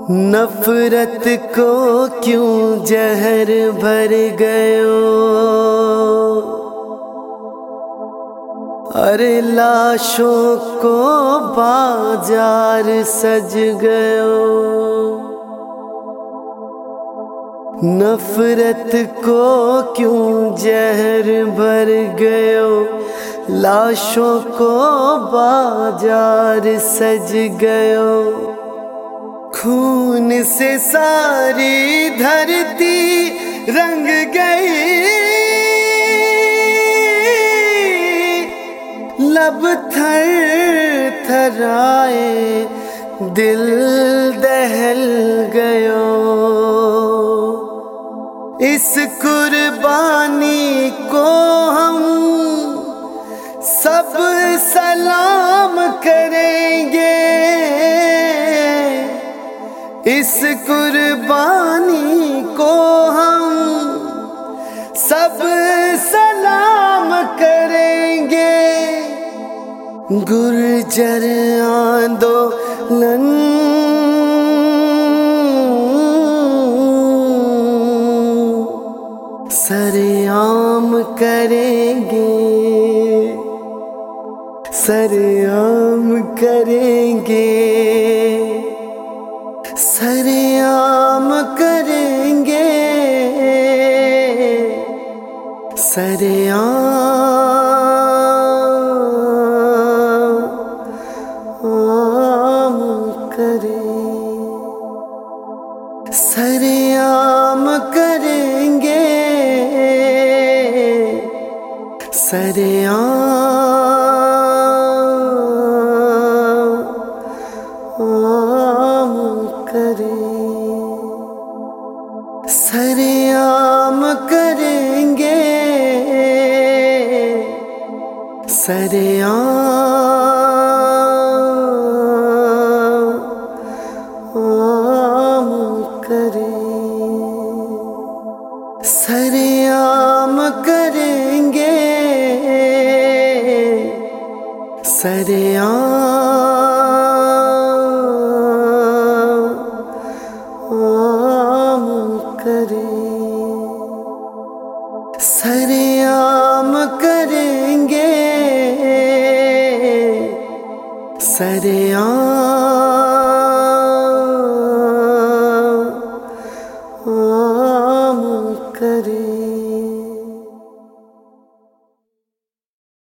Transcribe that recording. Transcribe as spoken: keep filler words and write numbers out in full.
नफरत को क्यों जहर भर गयो, अरे लाशों को बाजार सज गयो। नफरत को क्यों जहर भर गयो, लाशों को बाजार सज गयो। खून से सारी धरती रंग गई, लब थर थराए दिल दहल गयो। इस कुर्बानी को हम सब सलाम करेंगे, इस कुर्बानी को हम सब सलाम करेंगे। गुर्जर आंदोलन सरेआम करेंगे, सरेआम करेंगे, सरेआम करेंगे, सरेआम करें, सरेआम करेंगे, सरेआम करें, सरेआम करेंगे, सरेआम करें, सरेआम करेंगे, सरेआम करें, सरेआम करेंगे, सरेआम